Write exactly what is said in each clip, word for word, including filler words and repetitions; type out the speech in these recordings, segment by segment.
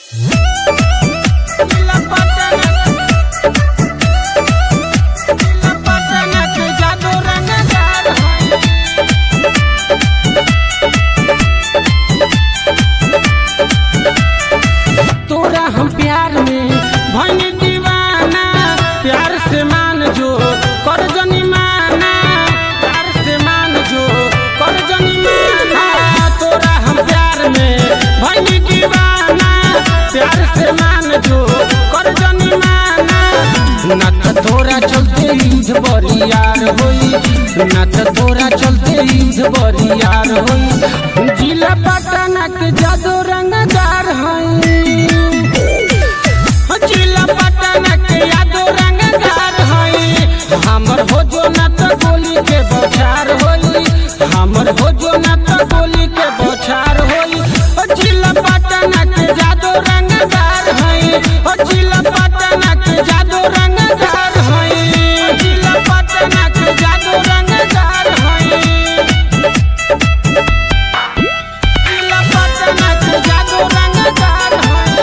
तोरा हम प्यार में भइनी दीवाना, प्यार से मान जो कर जनी माना, प्यार से मान जो कर जनी माना। तोरा हम प्यार में भइनी दीवाना, प्यार से मान जो कर जनी माना। ना त तोरा चलते युद्ध बरियार होई, ना त तोरा चलते युद्ध बरियार होई। जिला पटना के जादू रंगदार हई, जिला पटना के यादो रंगदार हई। हमर हो जो ना तो गोली के बौछार होई, हमर हो जो ना तो गोली के बौछार होई। जिला पटना के जादो रंगदार हई, जिला पटना के जादो रंगदार हई, जिला पटना के जादो रंगदार हई, जिला पटना के जादो रंगदार हई।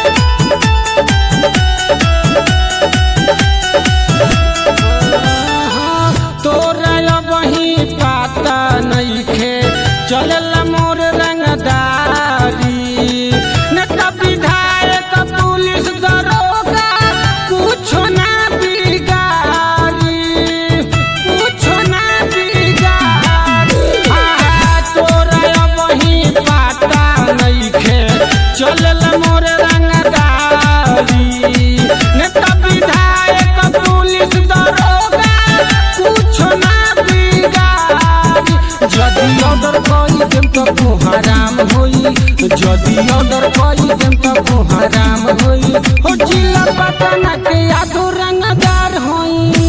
तोरा वही पाता नइखे चलला मोर रंगदारी। नेता विधायक पुलिस दरोगा कुछो ना बिगाड़ी, कुछो ना बिगाड़ी। तोरा वही पाता नइखे चलला मोर रंगदारी। नेता विधायक पुलिस दरोगा कुछो ना बिगाड़ी। जदि ऑर्डर कई देम तो हराम होई, जदि ऑर्डर कई देम तो हराम होई। हो जिला पटना के यादो रंगदार होई,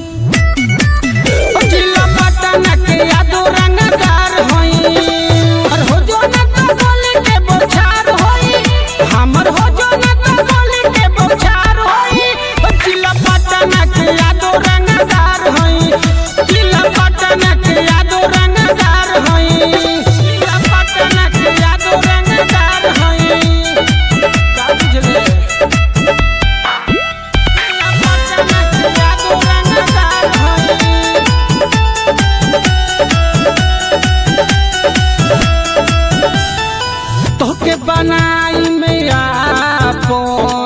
हो जिला पटना के यादो रंगदार होई। और हो जो ना तो गोली के बौछार होई, हमर हो जो ना तो गोली के बौछार होई। हो जिला पटना के यादो रंगदार होई, जिला पटना के यादो रंगदार होई, जिला पटना के यादो रंगदार होई। का बुझले? जिला पटना के यादो रंगदार होई। तोके बनाई में आपन